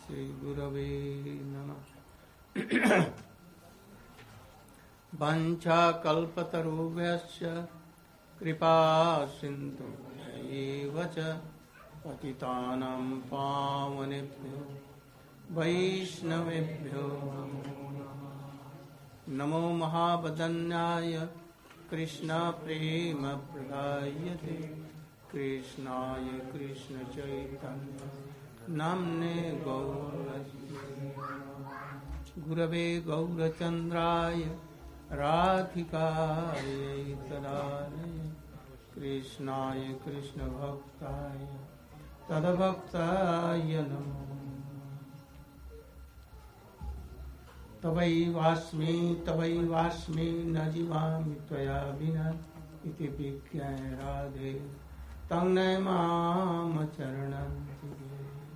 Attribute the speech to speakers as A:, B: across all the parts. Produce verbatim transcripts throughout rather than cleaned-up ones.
A: श्रीगुरवे नमः। वाञ्छाकल्पतरुभ्यश्च कृपा सिन्धु एव च पतितानां पावनेभ्यो वैष्णवेभ्यो नमो महावदन्याय कृष्णप्रेमप्रदायते कृष्णाय कृष्णचैतन्य नाम्ने गौरहरे गुरवे गौरचन्द्राय राधिकायै तदालये कृष्णाय कृष्णभक्ताय तद्भक्ताय नमो तवैवास्मि तवैवास्मि न जीवामि त्वया विना इति विज्ञाय राधे तं नमामि चरणं तिरे।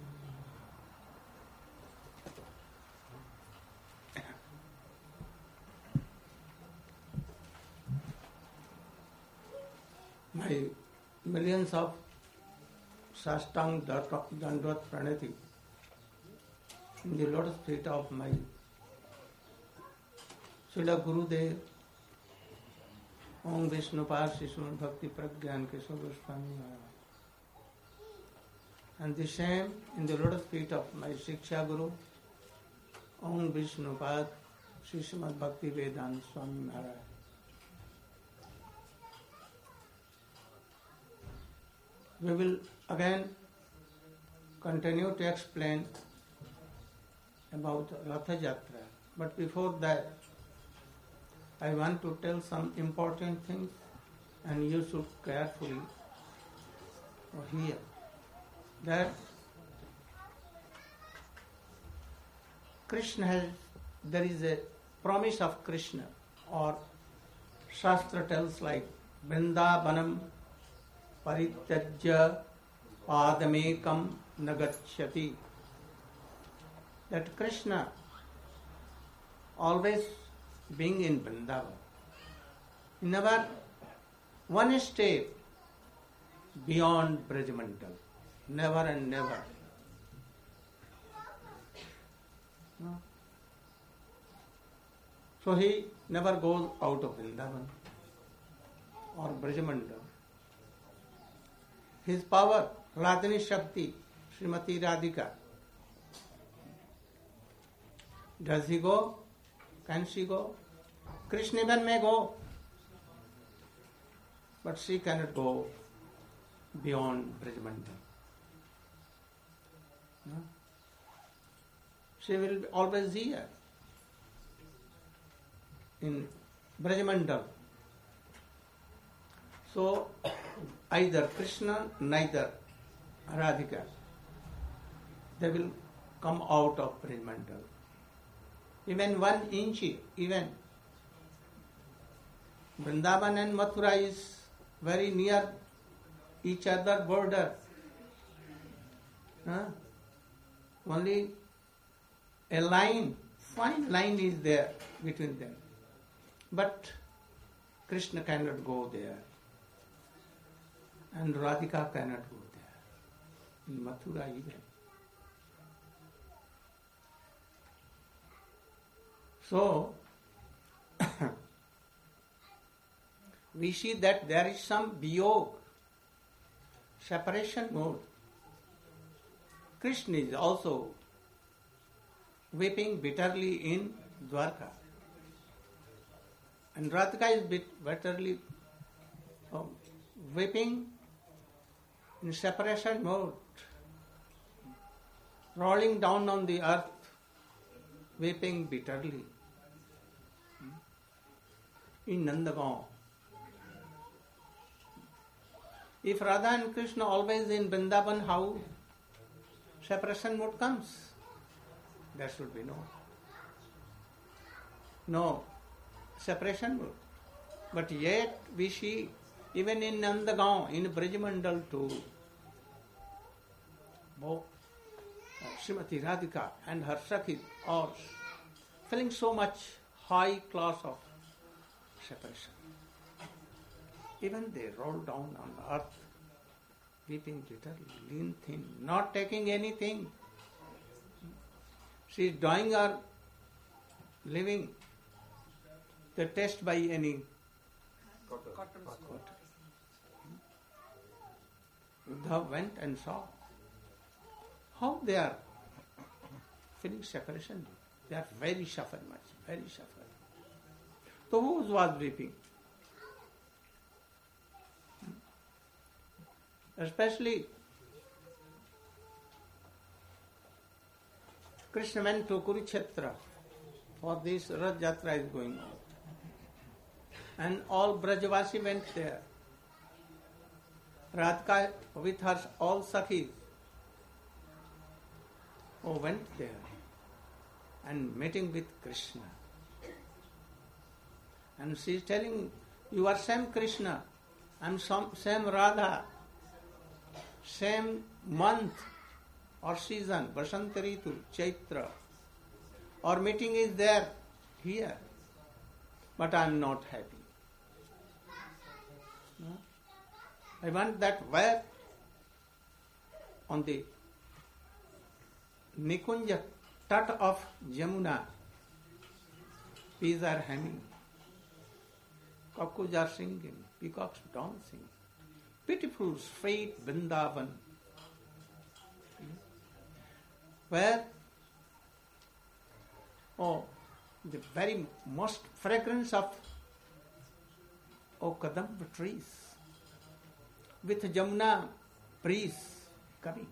A: My millions of Sastang Dandvat Pranati in the lotus feet of my Srila Gurudev, Om Vishnupad Srismad Bhakti Pragyan Keshav Goswami Maharaj. And the same in the lotus feet of my Shiksha Guru, Om Vishnupad Srismad Bhakti Vedanta Swami Maharaj. We will again continue to explain about Ratha Yatra. But before that, I want to tell some important things and you should carefully hear. That Krishna has, there is a promise of Krishna, or Shastra tells like Vrindavanam Parityajya Padamekam Nagachyati. That Krishna always being in Vrindavan, never one step beyond Brajamandal, never and never. No. So he never goes out of Vrindavan or Brajamandal. His power, Radhini Shakti, Srimati Radhika. Does he go? Can she go? Krishna even may go, but she cannot go beyond Brajamandal. No? She will be always here in Brajamandal. So either Krishna, neither Radhika, they will come out of Brajamandal. Even one inch, even Vrindavan and Mathura is very near each other border. Huh? Only a line, fine line is there between them. But Krishna cannot go there. And Radhika cannot go there. In Mathura even. So, we see that there is some viyog, separation mode. Krishna is also weeping bitterly in Dwarka. And Radhika is bit bitterly oh, weeping in separation mode, rolling down on the earth, weeping bitterly. In Nandagaon. If Radha and Krishna always in Vrindavan, how separation mode comes? There should be no. No separation mode. But yet we see even in Nandagaon, in Brajamandal too, both Srimati Radhika and her Sakhi are feeling so much high class of separation. Even they roll down on the earth, weeping bitterly, lean thin, not taking anything. she is dying or living, they test by any
B: Cotton.
C: Cotton.
A: water. Uddhav went and saw how they are feeling separation. They are very suffer much, very suffer. So who was weeping? Especially Krishna went to Kurukshetra for this Rath Yatra is going on. And all Brajavasi went there. Radhika with her all Sakhis oh, went there and meeting with Krishna. And she is telling, you are same Krishna, I am same Radha, same month or season, Vasant Ritu, Chaitra. Our meeting is there, here, but I am not happy. No? I want that where? On the Nikunja tat of Jamuna, bees are humming, cuckoos are singing, peacocks dancing. Beautiful, sweet Vrindavan, where oh, the very most fragrance of oh Kadamba trees, with Jamuna breeze coming.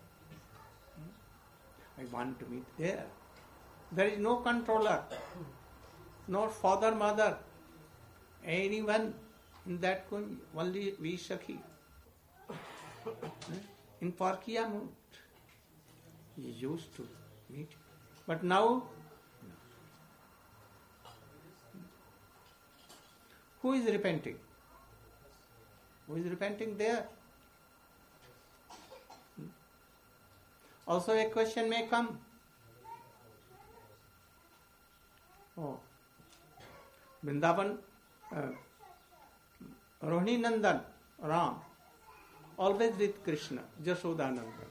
A: I want to meet there. There is no controller, no father, mother, anyone in that kunj, only we Sakhi. In Parkiya mood, he used to meet. But now, who is repenting? Who is repenting there? Also a question may come. Oh, Vrindavan, uh, Rohini Nandan, Ram, always with Krishna, Jashodanandan.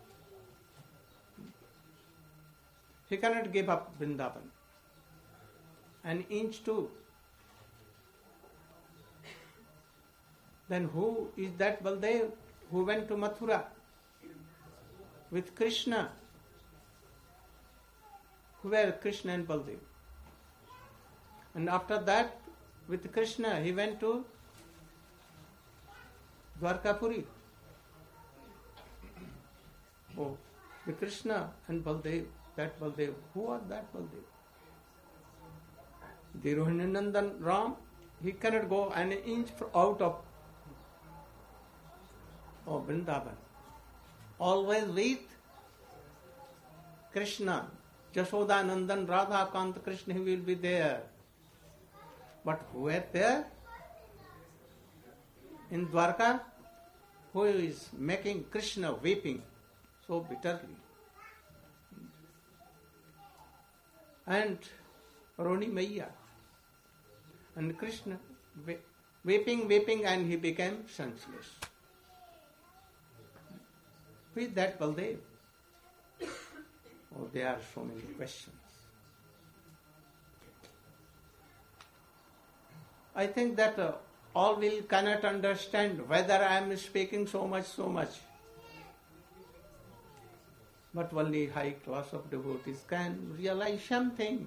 A: He cannot give up Vrindavan. An inch too. Then who is that Baldev who went to Mathura with Krishna? Who were Krishna and Baldev? And after that, with Krishna, he went to Dwarkapuri. Oh, the Krishna and Baldev, that Baldev. Who was that Baldev? The Rohinandandan Ram, he cannot go an inch out of oh, Vrindavan. Always with Krishna, Jashodanandan, Radha Kant Krishna, he will be there. But who were there? In Dwarka, who is making Krishna weeping so bitterly? And Roni Maiya. And Krishna weeping, weeping, and he became senseless. Who is that Baldev? Oh, there are so many questions. I think that uh, all will cannot understand whether I am speaking so much, so much. But only high class of devotees can realize something.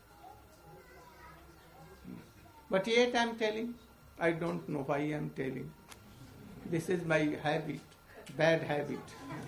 A: But yet I am telling, I don't know why I am telling. This is my habit, bad habit.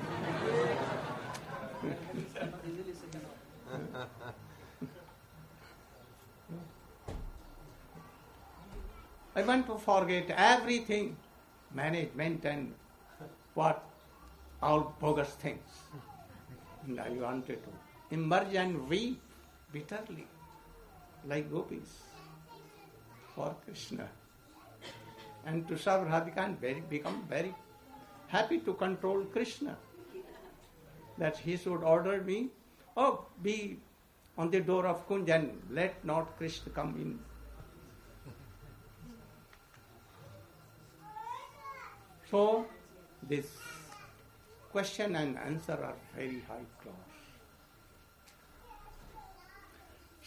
A: I want to forget everything, management and what, all bogus things. And I wanted to emerge and weep bitterly, like gopis, for Krishna. And to serve Radhika and very, become very happy to control Krishna. That he should order me, oh, be on the door of Kunj and let not Krishna come in. So, this question and answer are very high class.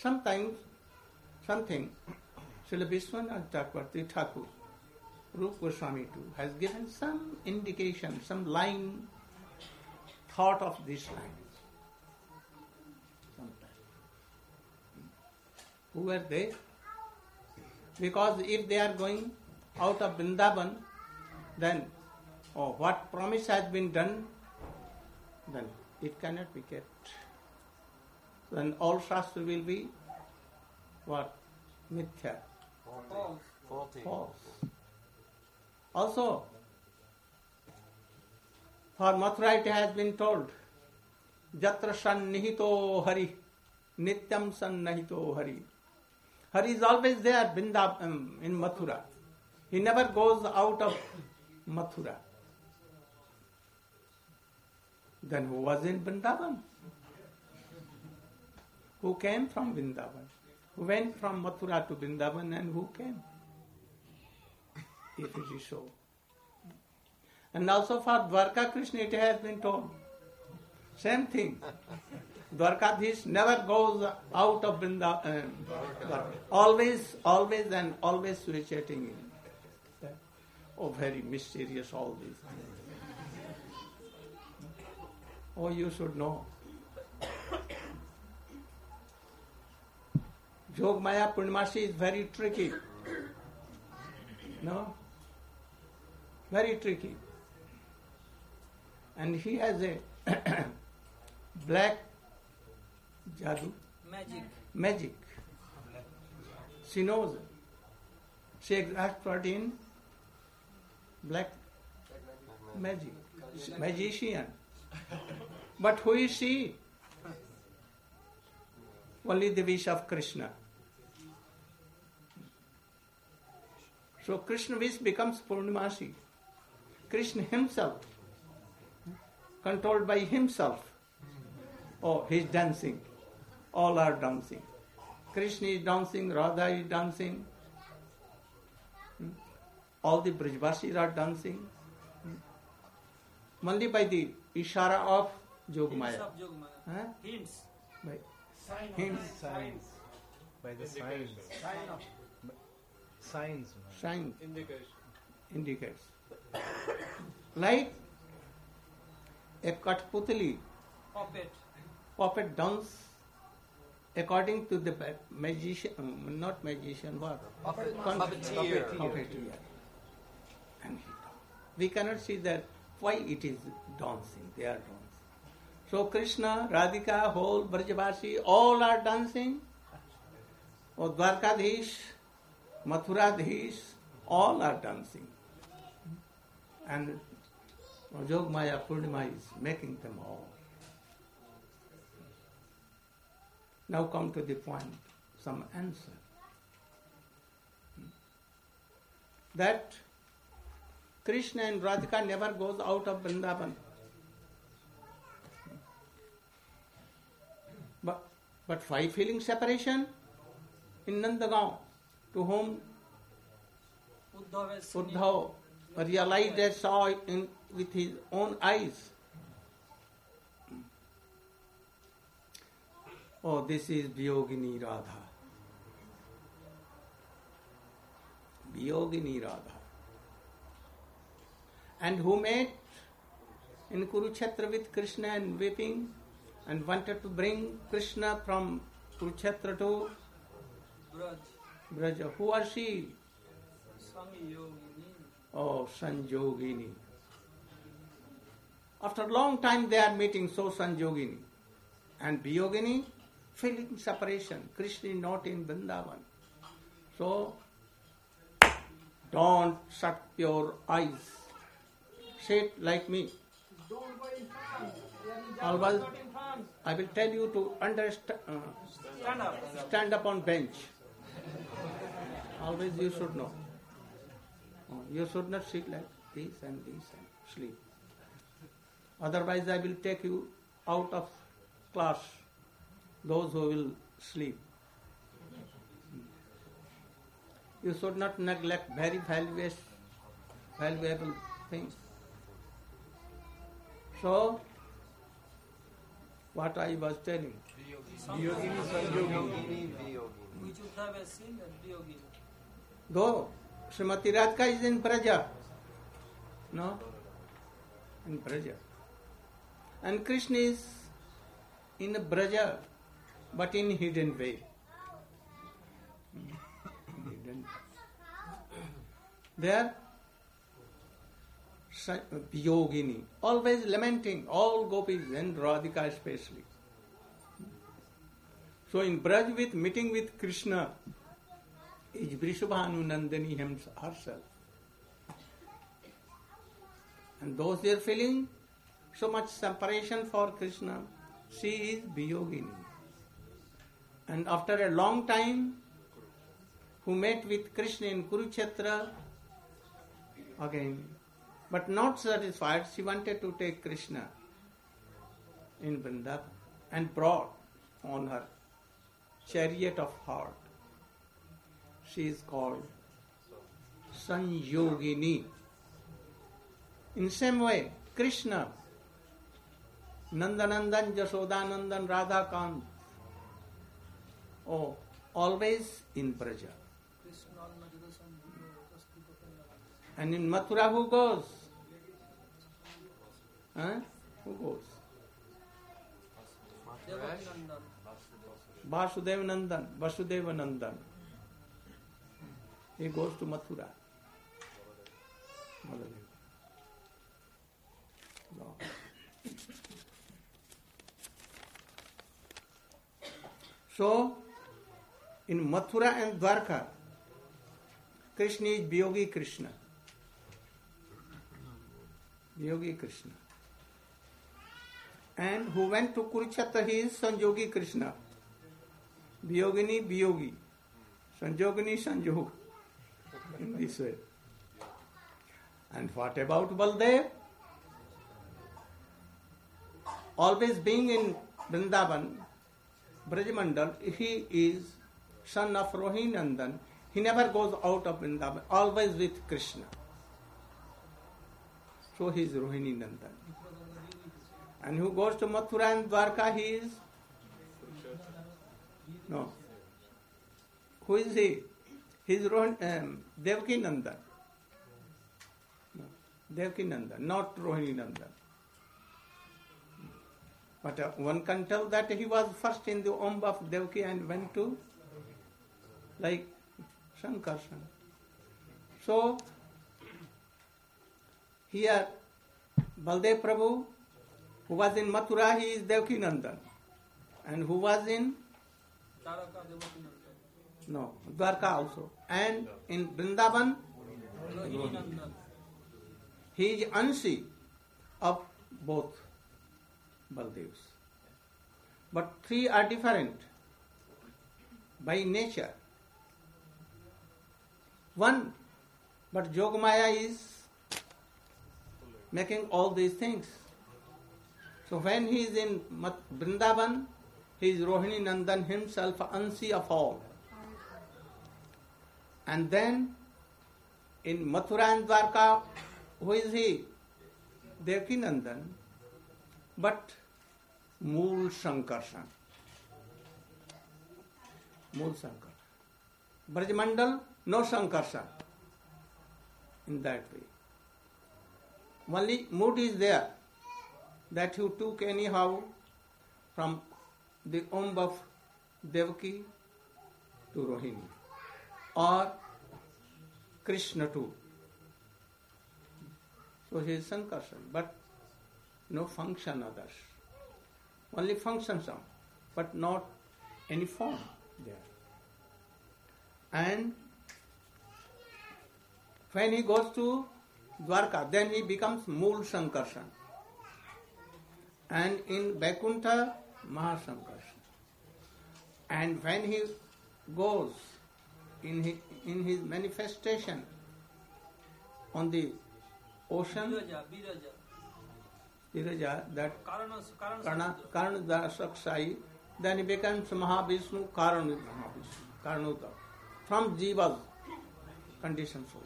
A: sometimes something Srila Vishwanath Chakravarti Thakur, Rupa Goswami too, has given some indication, some line, thought of this line. Sometimes. Who are they? Because if they are going out of Vrindavan, then oh, what promise has been done, then it cannot be kept. Then all Shastra will be what? Mithya.
B: False.
C: Faulty.
A: False. Also, for Mathura it has been told, Jatra sannihito hari, nityam sannihito hari. Hari is always there Vrindavan, um, in Mathura. He never goes out of Mathura. Then who was in Vrindavan? Who came from Vrindavan? Who went from Mathura to Vrindavan and who came? If it is so. And also for Dwarka Krishna it has been told. Same thing. Dwarkadhish never goes out of Vrindavan. Uh, always, always and always switching in. Oh, very mysterious all these things. Oh, you should know. Jogmaya Purnamasi is very tricky. No? Very tricky. And he has a black jadoo.
B: Magic.
A: Magic. She knows. She is expert in black magic. Magician. But who is she? Only the wish of Krishna. So Krishna wish becomes Purnamasi. Krishna himself, controlled by himself. Oh, he's dancing. All are dancing. Krishna is dancing, Radha is dancing. All the Brajvasis are dancing. Only by the ishara of Jogmaya.
B: Hints of Jogmaya.
A: Huh?
B: Hints.
A: By
D: Sign of
A: hints.
D: signs. By the signs.
B: Sign of.
D: Signs. man.
A: Sign
D: Indication.
A: indicates. Like a Kathputli
B: Puppet.
A: puppet dance according to the magician, um, not magician, what?
C: Puppet-
A: Con-
C: puppeteer.
A: Puppeteer. And he dance. We cannot see that why it is dancing, they are dancing. So Krishna, Radhika, whole Brajavasi, all are dancing. Or Dwarkadhish, Mathuradhish, all are dancing. And Jogmaya Purnima is making them all. Now come to the point, some answer. That Krishna and Radhika never goes out of Vrindavan. But, but why feeling separation? In Nandagaon, to whom
B: Uddhav has seen it.
A: Uddhav realized and saw it in, with his own eyes. Oh, this is Vyogini Radha. Vyogini Radha. And who met in Kurukshetra with Krishna and weeping and wanted to bring Krishna from Kurukshetra to
B: Braj.
A: Braja. Who was she?
B: Swami Yogini.
A: Oh, Sanjogini. After a long time they are meeting, so Sanjogini. And Vyogini, feeling separation. Krishna is not in Vrindavan. So, don't shut your eyes. Sit like me.
B: Don't go in France. They are in
A: Always-
B: Japan, not in France.
A: I will tell you to understand, uh,
B: Stand up.
A: stand up on bench. Always you should know. Oh, you should not sit like this and this and sleep. Otherwise I will take you out of class, those who will sleep. You should not neglect very valuable, valuable things. So, what I was telling.
D: Viyogini Sanjogini.
B: We should have a sin and Viyogini.
A: Though Srimati Radhika is in Braja, no, in Braja, and Krishna is in Braja, but in hidden way. Hidden. There, Viyogini, always lamenting, all gopis and Radhika especially. So in Braj with meeting with Krishna is Vrishabhanu Nandani herself. And those they are feeling so much separation for Krishna, she is Viyogini. And after a long time, who met with Krishna in Kurukshetra again, but not satisfied, she wanted to take Krishna in Vrindavan and brought on her chariot of heart. She is called Sanjogini. In same way, Krishna, Nandanandan, Jashodanandan, Radhakant, oh, always in Braja. And in Mathura, who goes? Huh? Who goes? Vasudeva Nandan, Vasudeva Nandan. He goes to Mathura. No. So, in Mathura and Dwarka, Krishna is Viyogi Krishna. Viyogi Krishna. And who went to Kurukshetra, he is Sanjogi Krishna. Viyogini, Viyogi. Sanjogini, Sanjog. In this way. And what about Baldev? Always being in Vrindavan, Brajamandal, he is son of Rohini Nandan. He never goes out of Vrindavan, always with Krishna. So he is Rohini Nandan. And who goes to Mathura and Dwarka, he is? No. Who is he? He is Rohini, um, Devaki Nandan. No. Devaki Nandan, not Rohini Nandan. But uh, one can tell that he was first in the womb of Devaki and went to like Sankarshan. So, here Baldev Prabhu, who was in Mathura, he is Devaki Nandan. And who was in? No, Dwarka also. And in Vrindavan, he is Anshi of both Baldevs. But three are different by nature. One, but Yogamaya is making all these things. So when he is in Vrindavan, he is Rohini Nandan himself, Ansi of all. And then in Mathura and Dwarka, who is he? Devaki Nandan, but Mool Sankarshan. Mool Sankarshan. Brajamandal, no Sankarshan. In that way. Only mood is there that you took anyhow from the womb of Devaki to Rohini, or Krishna too. So he is Sankarshan, but no function others. Only function some, but not any form there. And when he goes to Dwarka, then he becomes Mool Sankarshan. And in Vaikuntha, Mahasankarshan. And when he goes in his, in his manifestation on the ocean, Viraja, that Karna, Karna Saksai, then he becomes Mahavishnu, Karna Mahavishnu, Karnuta. From Jiva's condition source.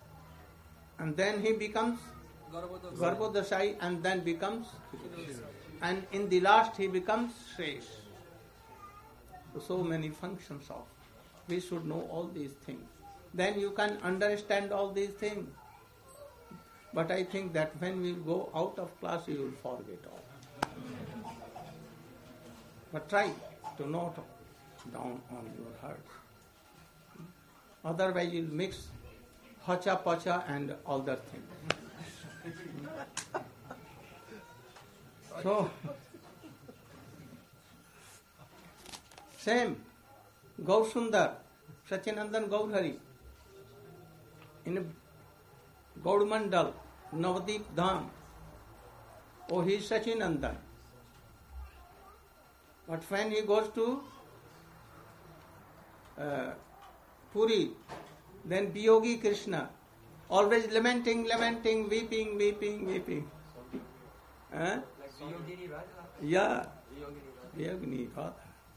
A: And then he becomes Garbhodashai and then becomes and in the last he becomes Shresh. So many functions of. We should know all these things. Then you can understand all these things. But I think that when we go out of class, you will forget all. But try to note down on your heart. Otherwise, you'll mix hacha pacha and other things. So, same, Gaur Sundar, Sachinandan Gaurhari, in Gaur Mandal, Navadip Dham, oh, he is Sachinandan. But when he goes to uh, Puri, then Biyogi Krishna, always lamenting, lamenting, weeping, weeping, weeping. Huh? Yeah, Viyogini Radha.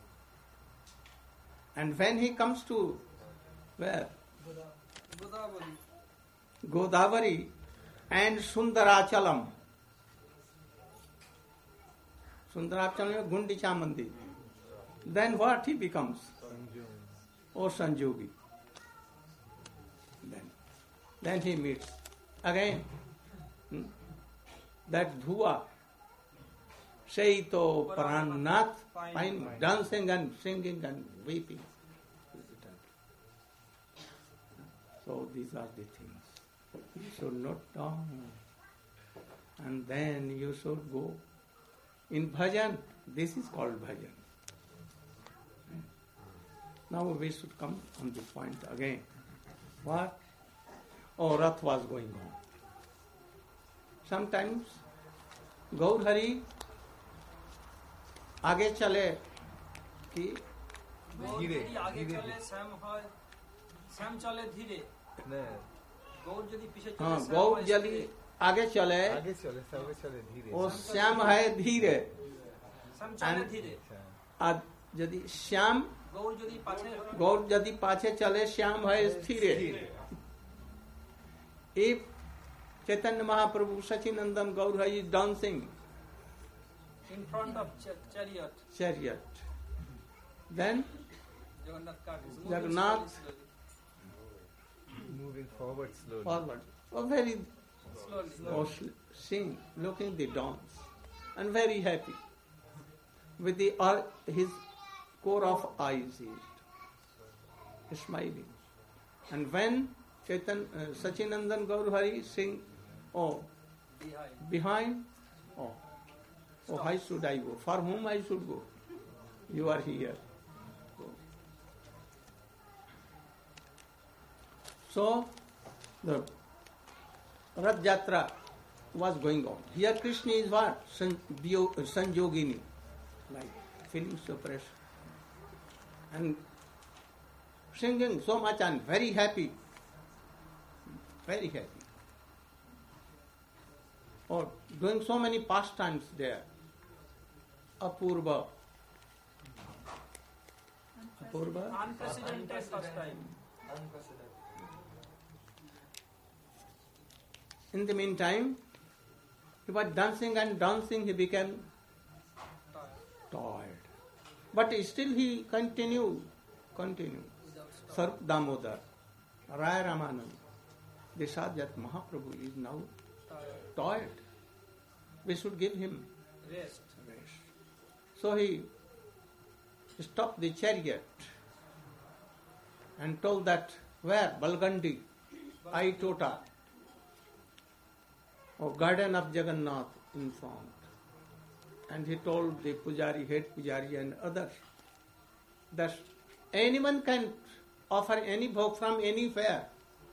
A: And when he comes to where?
B: Godavari.
A: Godavari and Sundarachalam. Sundarachalam, Gundicha Mandir. Then what he becomes? Oh, Sanjogi. Then, then he meets again hmm, that Dhua, Shaito Parannath, fine, dancing and singing and weeping. So these are the things. You should note down. And then you should go in bhajan. This is called bhajan. Now we should come on the point again. What? Oh, Rath was going on. Sometimes Gaur Hari आगे चले कि
B: धीरे आगे चले श्याम হয় শ্যাম চলে ধীরে गौर यदि पीछे चले
A: हाँ गौर यदि आगे चले
D: आगे चले आगे चले धीरे
A: और श्याम है धीरे
B: শ্যাম চলে ধীরে
A: আর যদি শ্যাম
B: गौर यदि पाछे
A: गौर यदि पाछे चले श्याम है स्थिर if Chaitanya Mahaprabhu Sachinandan Gaur Hari is dancing
B: in front of chariot
A: chariot, then
B: Jagannath cart is moving
A: Jagannath
B: slowly,
D: moving forward slowly.
A: forward, oh, very
B: slowly.
A: oh, seeing, looking the dance, and very happy with the uh, his core of eyes, he is smiling. And when Chaitanya uh, Sachinandan Gaur Hari sing, oh,
B: Behind.
A: behind, oh, oh, why should I go? For whom I should go? You are here. Go. So, the Rath Yatra was going on. Here Krishna is what? San, bio, uh, Sanjogini, like feeling suppression. And singing so much and very happy. Very happy. Or doing so many pastimes there. Apurva. Apurva.
B: Unprecedented first time.
A: In the meantime, he was dancing and dancing, he became tired. But still he continued, continued. Sarv Damodar, Raya Ramanand, Desajat Mahaprabhu is now tired. We should give him
B: Rest.
A: rest. So he stopped the chariot and told that, where? Balgandi, Aitota, or garden of Jagannath in front. And he told the Pujari, head Pujari and others that anyone can offer any bhog from anywhere.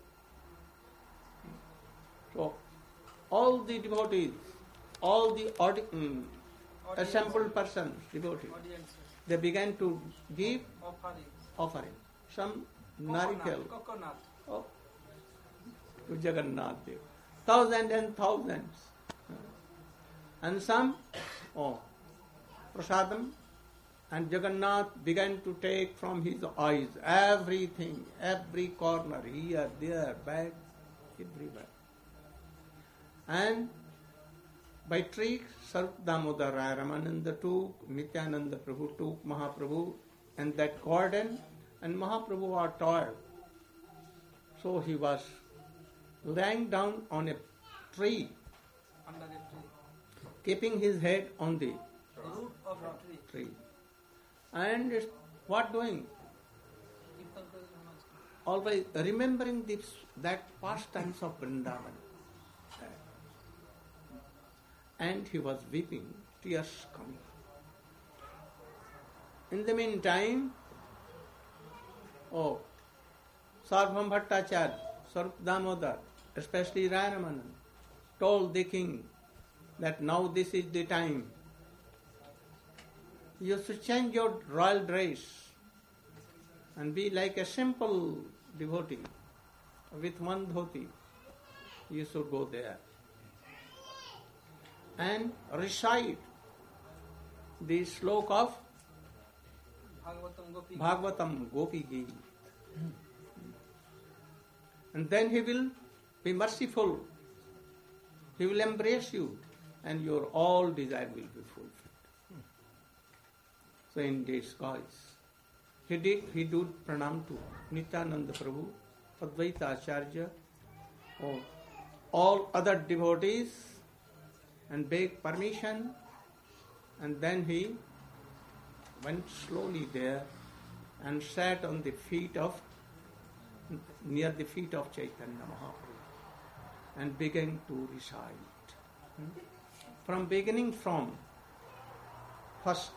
A: So all the devotees, all the audi- um, assembled persons, devotees,
B: Audience.
A: they began to give
B: Offering.
A: offering. Some narikal,
B: Coconut.
A: oh, to Jagannath Dev. Thousands and thousands. And some, oh, prasadam, and Jagannath began to take from his eyes everything, every corner, here, there, back, everywhere. And by tree, Sarup Damodar Raya Ramananda took, Nityananda Prabhu took Mahaprabhu and that garden, and Mahaprabhu was tired. So he was lying down on a tree,
B: under the tree,
A: keeping his head on the
B: the root of the tree.
A: tree. And it's- what doing?
B: Kirtan Kari Maharaj.
A: Always remembering this, that pastimes of Vrindavan. And he was weeping, tears coming. In the meantime, oh, Sarvabhauma Bhattacharya, Sarup Damodar, especially Raya Ramananda, told the king that now this is the time. You should change your royal dress and be like a simple devotee with one dhoti. You should go there and recite the slok of
B: Bhagavatam Gopi.
A: Bhagavatam Gopi Geet. And then he will be merciful. He will embrace you and your all desire will be fulfilled. So in disguise, he did, he did pranam to Nityananda Prabhu, Advaita Acharya, or all other devotees and begged permission, and then he went slowly there and sat on the feet of, near the feet of Chaitanya Mahaprabhu and began to recite. Hmm? From beginning from first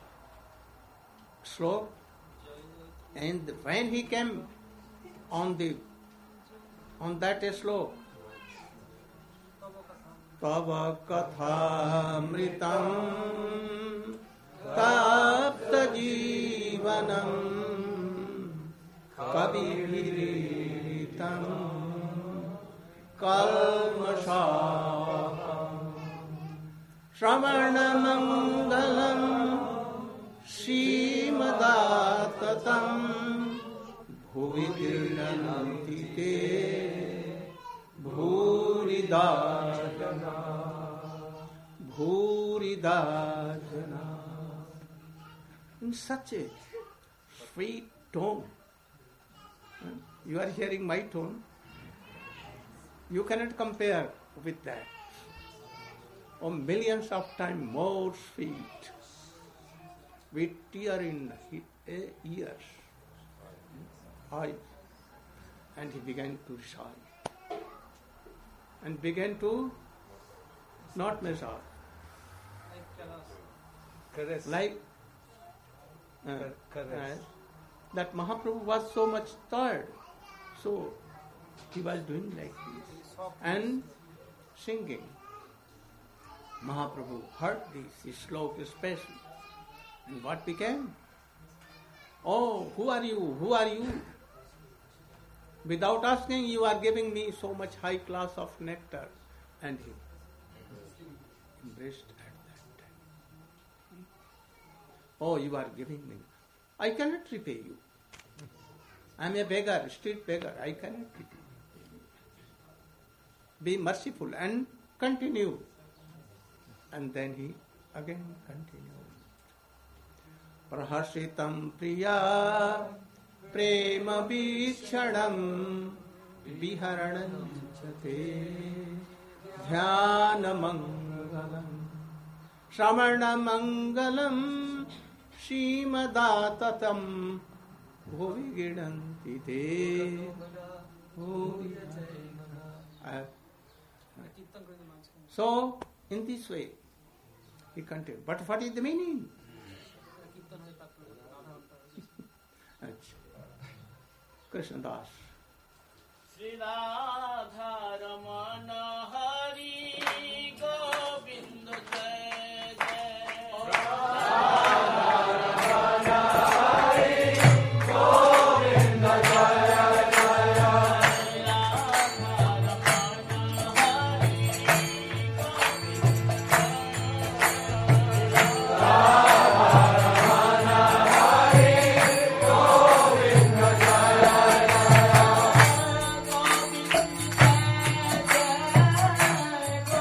A: slok, and when he came on the on that slok, Tava kathamritam tapta jivanam kabiriritam kalmasham Shravanamangalam Srimadattatam Bhuvi Kirnanti Te Bhuridajana Bhuridajana. In such a sweet tone, you are hearing my tone, you cannot compare with that. Oh, millions of times more sweet, with tear in his ears, eyes, and he began to recite, and began to not massage,
B: Like Kailas.
D: Caress.
A: like uh,
D: Caress.
A: uh, that Mahaprabhu was so much tired, so he was doing like this
B: Soft.
A: and singing. Mahaprabhu heard this slok especially, and what became? Oh, who are you? Who are you? Without asking, you are giving me so much high class of nectar, and he embraced at that time. Oh, you are giving me. I cannot repay you. I am a beggar, street beggar. I cannot repay you. Be merciful and continue. And then he again continued. Prahasitam priya prema vichadam viharanam chate dhyana mangalam shramana mangalam shrimadattatam bhuvi gidanti te bhuvi jayana.
B: Kirtan Kari Maharaj.
A: So, in this way, he continued. But what is the meaning?
B: Kirtan Hari Thakur, Radha Avtar.
A: Achha. Krishna Das.
C: Sri Radha Ramana Hari Govinda Jai Jai.
B: Jai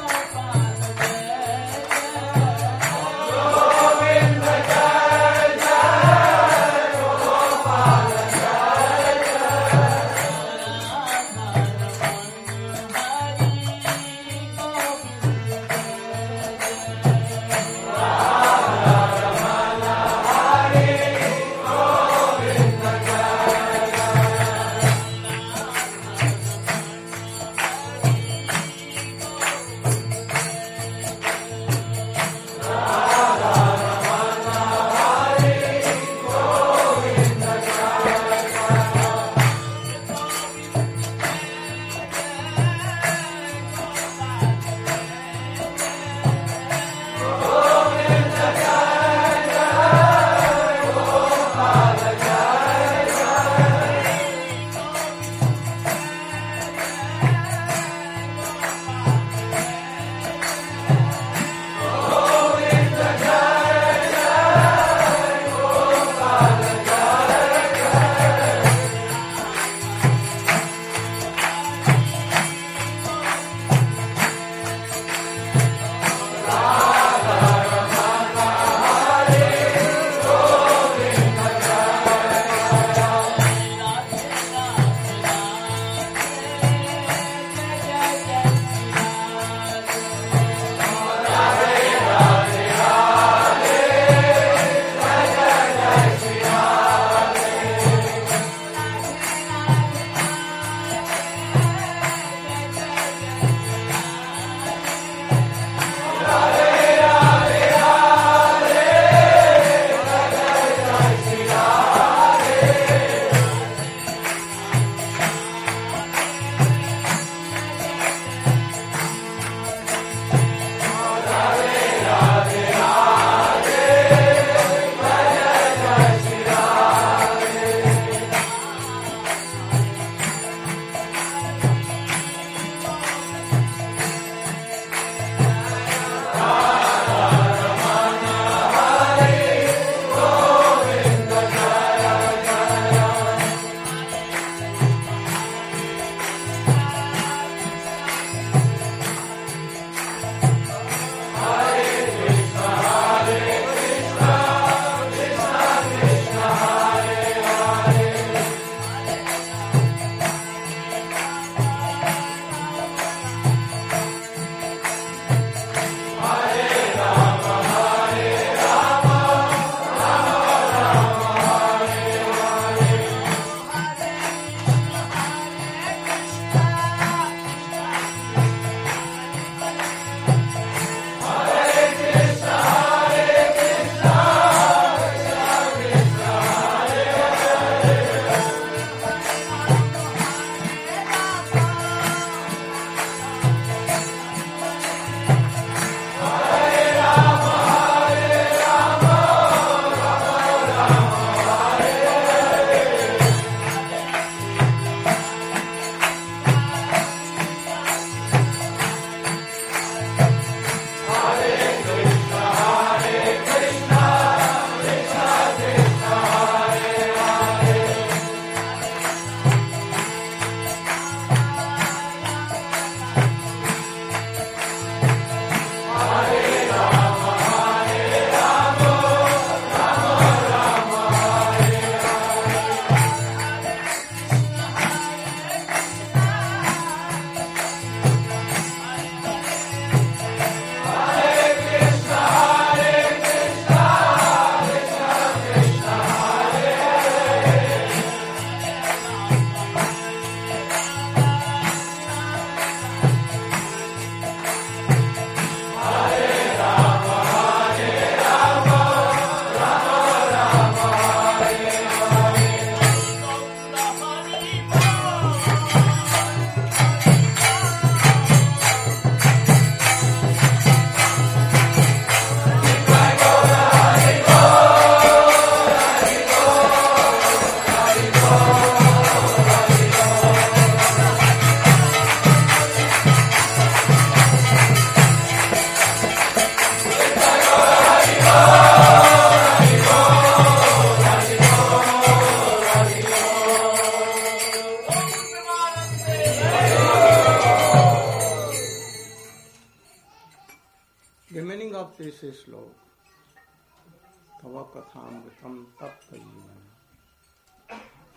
A: this slok. Tava kathamritam tapta jivan.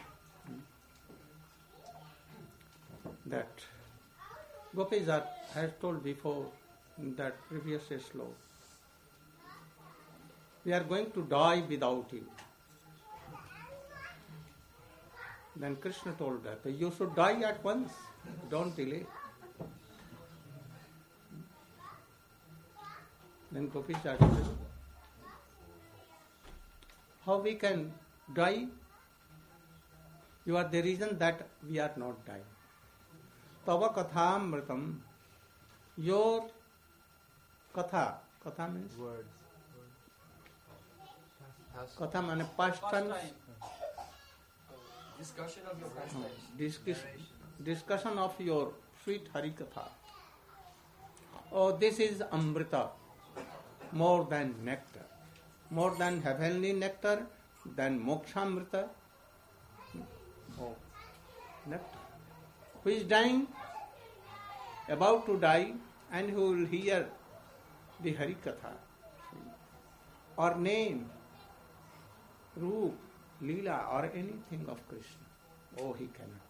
A: That Gopis are, has told before in that previous slok. We are going to die without you. Then Krishna told that you should die at once. Don't delay. Then Gopis asked, how we can die? You are the reason that we are not dying. Tava kathamritam. Your katha. Katha means?
D: Words.
A: Katha means past tense.
E: Discussion of your pastimes.
A: Discussion, discussion of your sweet Harikatha. Oh, this is Amrita, more than nectar, more than heavenly nectar, than Mokshamrita. Oh, nectar. Who is dying, about to die, and who will hear the Harikatha, or name, Roop, Leela, or anything of Krishna. Oh, he cannot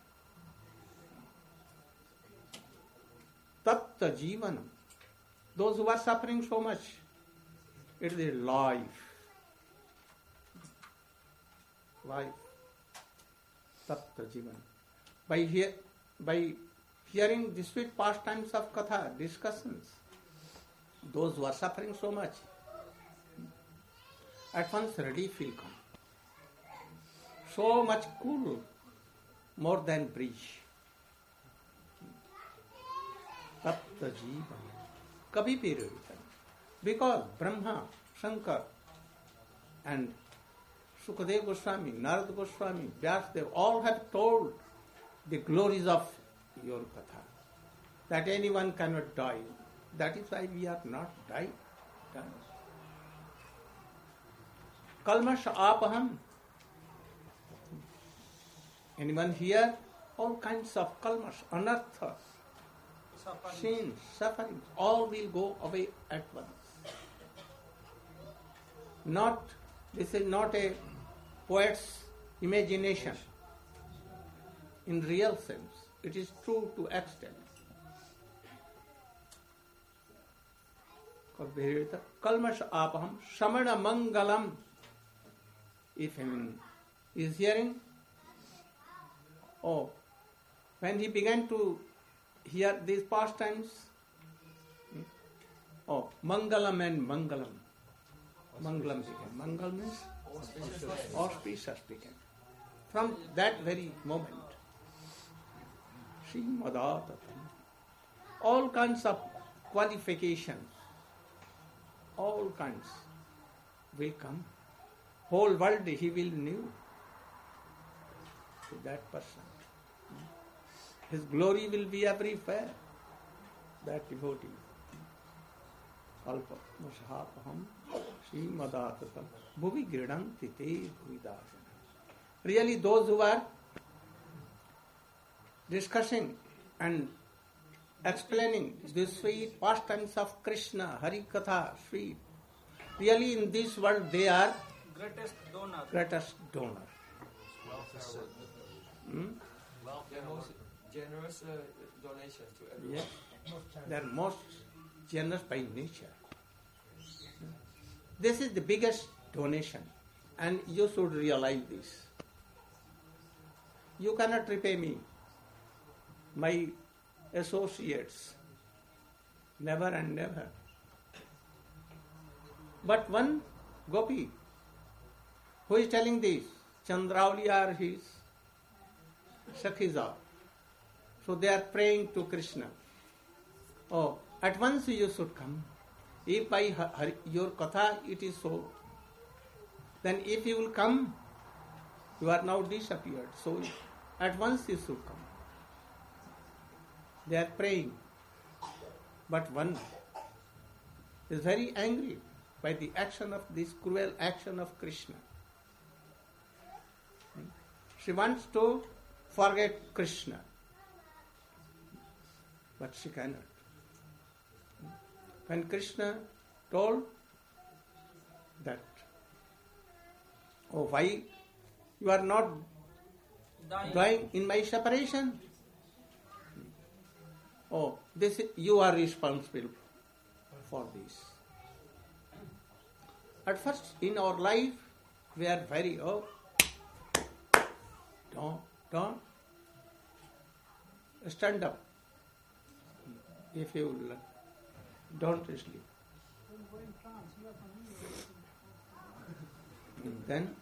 A: die. Tatta Jivanam. Those who are suffering so much, it is life. Life. Tatta Jivanam. By, hear, by hearing the sweet pastimes of Katha, discussions, those who are suffering so much, at once relief will come. So much cool, more than breeze. Tapta Jivan. Kabhi bhi return. Because Brahma, Shankar, and Sukadeva Goswami, Narada Goswami, Vyasadeva, all have told the glories of your Katha. That anyone cannot die. That is why we are not dying. Kalmash apaham. Anyone here? All kinds of kalmash, anartha, sins, sufferings, all will go away at once. Not, this is not a poet's imagination. In real sense, it is true to extent. Kalmash apaham, shamana mangalam. If anyone is hearing, oh, when he began to hear these pastimes, oh, mangalam and mangalam. Mangalam began. Mangal means auspicious began. From that very moment, Srimadatattam, all kinds of qualifications, all kinds will come. Whole world he will know to that person. His glory will be everywhere. That devotee. Alpa Mashahapaham Srimadatattam Bhuvi Gridanti Te Bhuvidasana. Really those who are discussing and explaining the sweet pastimes of Krishna, Harikatha, sweet. Really in this world they are
B: greatest donor.
A: Greatest donor. Hmm?
E: They are most generous uh, donation to everyone.
A: Yes, they are most generous by nature. This is the biggest donation, and you should realize this. You cannot repay me, my associates, never and never. But one gopi who is telling this, Chandrauli are his Sakhis are. So they are praying to Krishna. Oh, at once you should come. If by your Katha it is so, then if you will come, you are now disappeared. So at once you should come. They are praying. But one is very angry by the action of this cruel action of Krishna. She wants to forget Krishna, but she cannot. When Krishna told that, oh, why you are not
B: dying.
A: dying in my separation? Oh, this is, you are responsible for this. At first, in our life, we are very, oh, don't, don't, stand up. If you don't sleep. And then,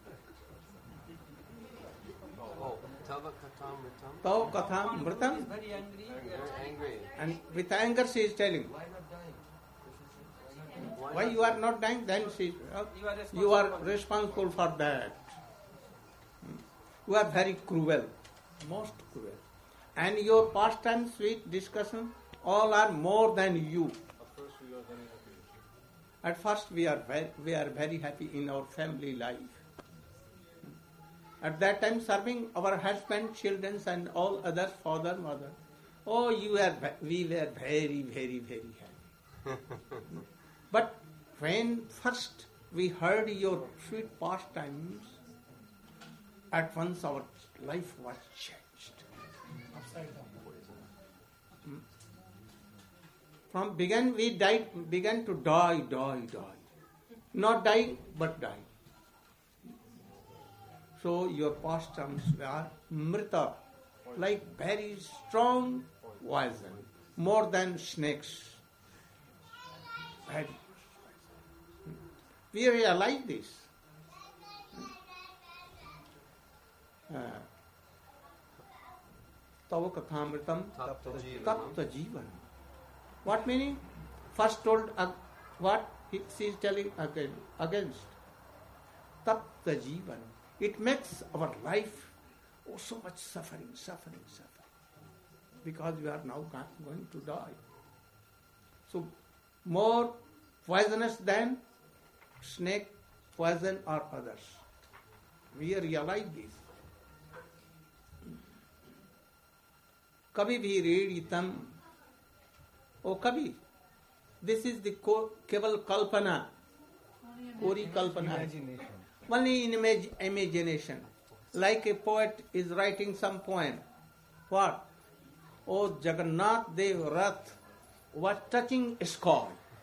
E: Oh, Tava Katam Ritam.
A: Tau Katham
B: Is
A: Mritam.
B: very angry.
E: You're angry.
A: And with anger she is telling,
E: Why not dying? Why
A: why
E: not
A: you are not dying? Then she, uh,
B: You are responsible.
A: you are
B: for it.
A: responsible for that. You are very cruel, most cruel. And your pastime, sweet discussion, all are more than you. At first we are very, we are very happy in our family life. At that time serving our husband, children and all others, father, mother. Oh, you are, we were very, very, very happy. But when first we heard your sweet pastimes, at once our life was changed. Hmm. From began we died, began to die, die, die. Not die, but die. So your pastimes were mrita, like very strong poison, more than snakes. Very. We realize this. Tava kathamritam
E: Tapta Jivanam.
A: tapta jivan. What meaning? First told uh, what he, she is telling again, against. Tapta jivan. It makes our life oh so much suffering, suffering, suffering. Because we are now going to die. So more poisonous than snake poison or others. We realize this. Kabhi bhi reditam. Oh, Kabhi, this is the ko- keval kalpana. Kori kalpana.
D: Imagination.
A: Only in imag- imagination. Like a poet is writing some poem. What? Oh, Jagannath Dev Rath was touching a sky.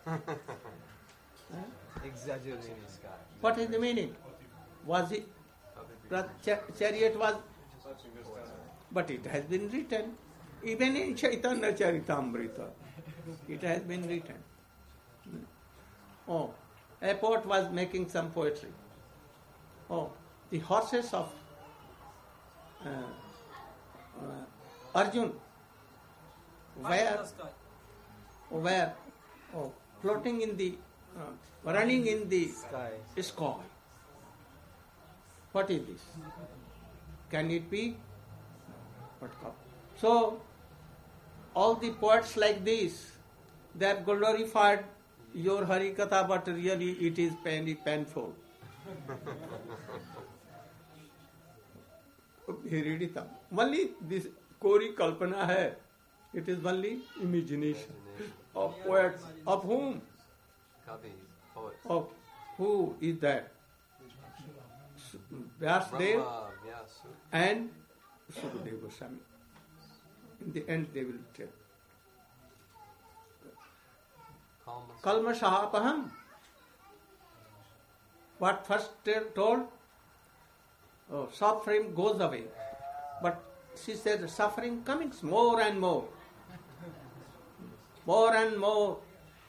D: Exaggerating sky.
A: What is the meaning? Was it Rath cha- chariot was, but it has been written. Even in Chaitanya Charitamrita, it has been written. Oh, a poet was making some poetry. Oh, the horses of uh, uh, Arjun
B: High in
A: were,
B: the sky.
A: were oh, floating in the, uh, running in the
D: Sky.
A: sky. What is this? Can it be? What come? So, all the poets like this, they have glorified your Harikatha, but really it is pain, painful. Heredita. Only this Kori Kalpana hai. It is only imagination of poets. Of whom?
E: Kavis, poets.
A: Of who is that? Vyasdev
E: Brahma, Vyasu.
A: and Sukadeva Goswami. In the end they will tell.
E: Kalma.
A: Kalma Sahapaham. What first told? Oh, suffering goes away. But she said suffering comes more and more. More and more.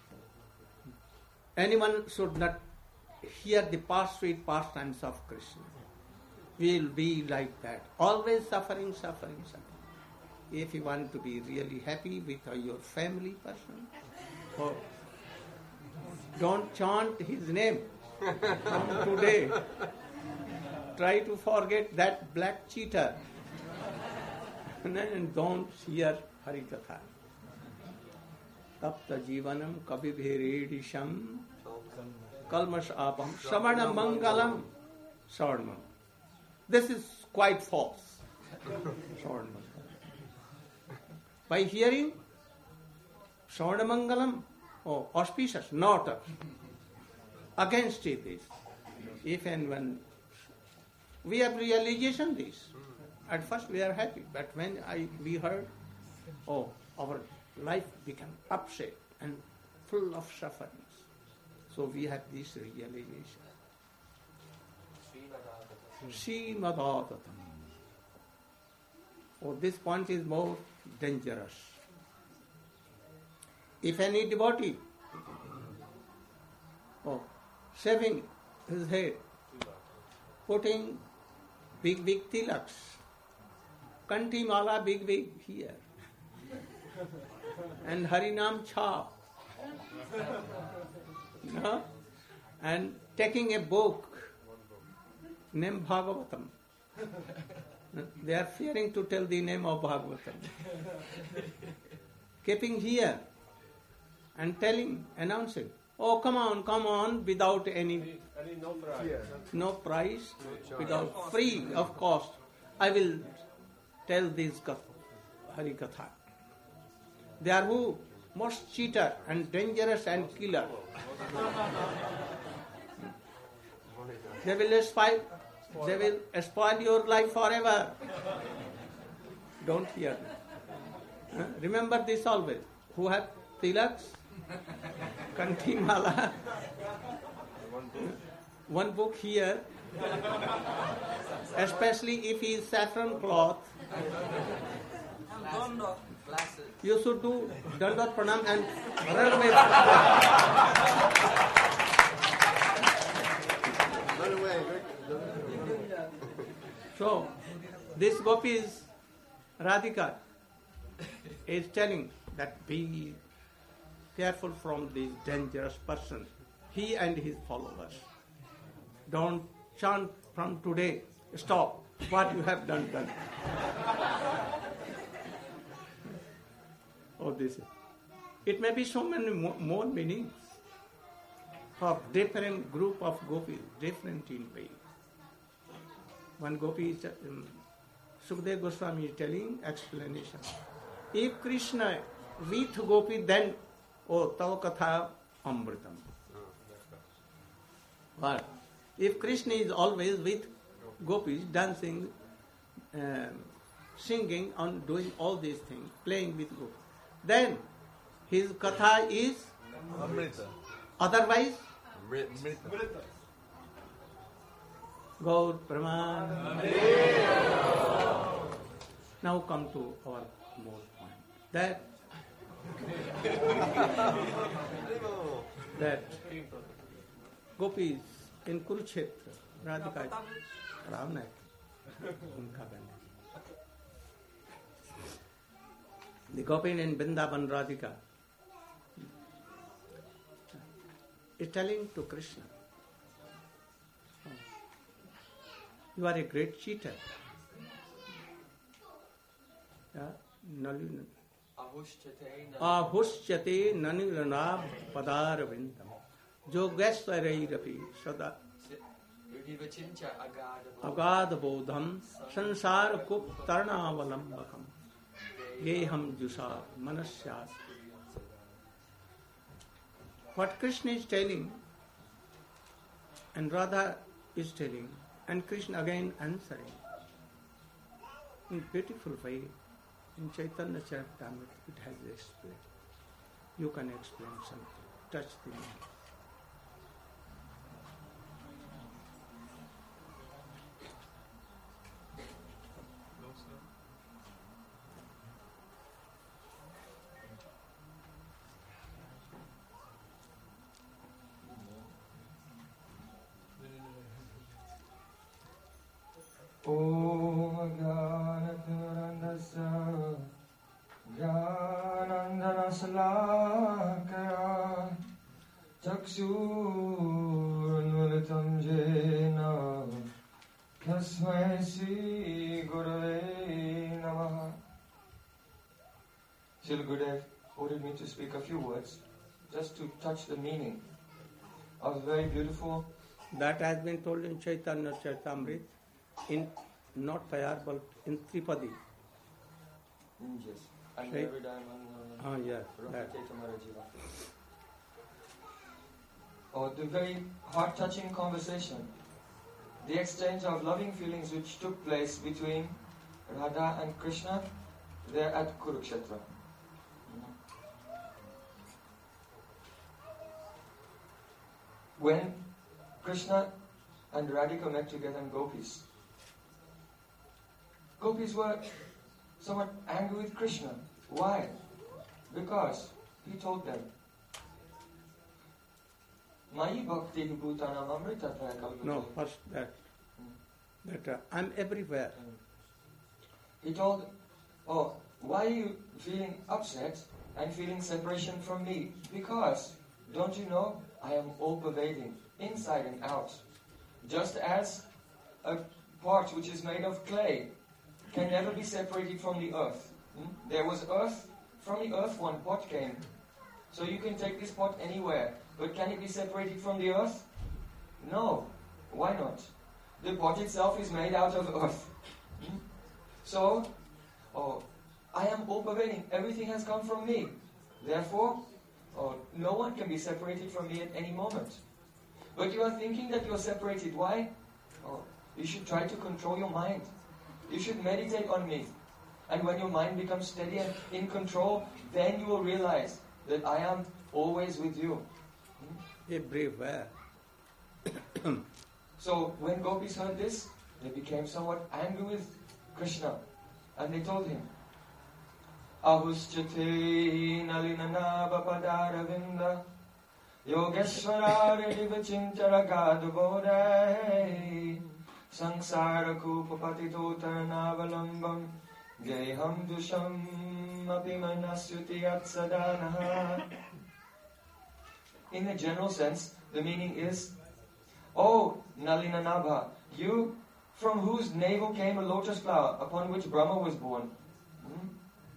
A: Anyone should not hear the past sweet pastimes of Krishna. We will be like that. Always suffering, suffering, suffering. If you want to be really happy with your family person, oh, don't chant his name from today. Try to forget that black cheater. And don't hear Harikatha. Tapta jivanam kabibhiredisham kalmash apam savana mangalam savarnam. This is quite false. Savarna mangalam. By hearing Savarna mangalam, oh, auspicious, not against this. If and when we have realization this, at first we are happy, but when I we heard, oh, our life became upset and full of sufferings. So we have this realization. Srimad-Adatatam. Oh, this point is more dangerous. If any devotee, oh, shaving his head, putting big, big tilaks, kanti mala big, big here, and Harinam chap, no? And taking a book named Bhagavatam. They are fearing to tell the name of Bhagavatam. Keeping here and telling, announcing, oh, come on, come on, without any,
D: Any no price.
A: no price, without free of cost, I will tell this Hari Katha. They are who? Most cheater and dangerous and killer. They will spoil, they will spoil your life forever. Don't hear them. Huh? Remember this always. Who have tilaks, kanti mala, one book here, especially if he is saffron cloth, you should do Dandavat Pranam and run away.
D: Run away.
A: So, this gopis, Radhika, is telling that be careful from this dangerous person, he and his followers. Don't chant from today, stop, what you have done, done. Oh, this. It may be so many more, more meanings for different group of gopis, different in way. One gopi is, um, Sukadeva Goswami is telling explanation. If Krishna with gopi, then, oh, tava katha amritam. But if Krishna is always with gopis, dancing, uh, singing, and doing all these things, playing with gopis, then his katha is
D: Amrita.
A: otherwise
D: Amrita.
A: Gaur Praman. Now come to our more point. That that gopis in Kurukshetra, Radhika, Ram Naik, unka bana. The gopin in Vrindavan, Radhika, is telling to Krishna, you are a great cheater. Yeah? Nalina. Ahushchate nanilana padar vindam. Yogeswarairapi sada agad bodham sansar kup tarnavalambakam. Yeham jusa manasyas. What Krishna is telling, and Radha is telling, and Krishna again answering in beautiful way. In Chaitanya Charitamrita it has explained. You can explain something. Touch the mind.
E: Om Gyanatvarandasya Gyanandanasalakaya Chakshurunvalitam Jena Tasmai Sri Gurave Namaha. Srila Gurudev ordered me to speak a few words just to touch the meaning of a very beautiful.
A: That has been told in Chaitanya Charitamrita, in not payable in Tripadi.
E: Mm, yes. And
A: Right.
E: every time
A: Ah, yes, that.
E: or the very heart-touching conversation, the exchange of loving feelings which took place between Radha and Krishna there at Kurukshetra. When Krishna and Radhika met together in Gopis, Gopis were somewhat angry with Krishna. Why? Because he told them, Mai bhakti bhutanam amritatva kalpate.
A: No, first that, that uh, I'm everywhere.
E: He told, oh, why are you feeling upset and feeling separation from me? Because, don't you know, I am all-pervading, inside and out. Just as a pot which is made of clay can never be separated from the earth. Hmm? There was earth, from the earth one pot came. So you can take this pot anywhere, but can it be separated from the earth? No. Why not? The pot itself is made out of earth. Hmm? So, oh, I am all-pervading. Everything has come from me. Therefore, oh, no one can be separated from me at any moment. But you are thinking that you are separated. Why? Oh, you should try to control your mind. You should meditate on me. And when your mind becomes steady and in control, then you will realize that I am always with you. Hmm?
A: Everywhere.
E: So when gopis heard this, they became somewhat angry with Krishna. And they told him, Ahuschate nalinanaba padaravinda Yogeshwarare divachinchara gadabodai Sangsara kupapatito tarnavalambam Geham dusham apimanasyuti atsadanaha. In a general sense, the meaning is, Oh, Nalinanabha, you from whose navel came a lotus flower upon which Brahma was born. Hmm?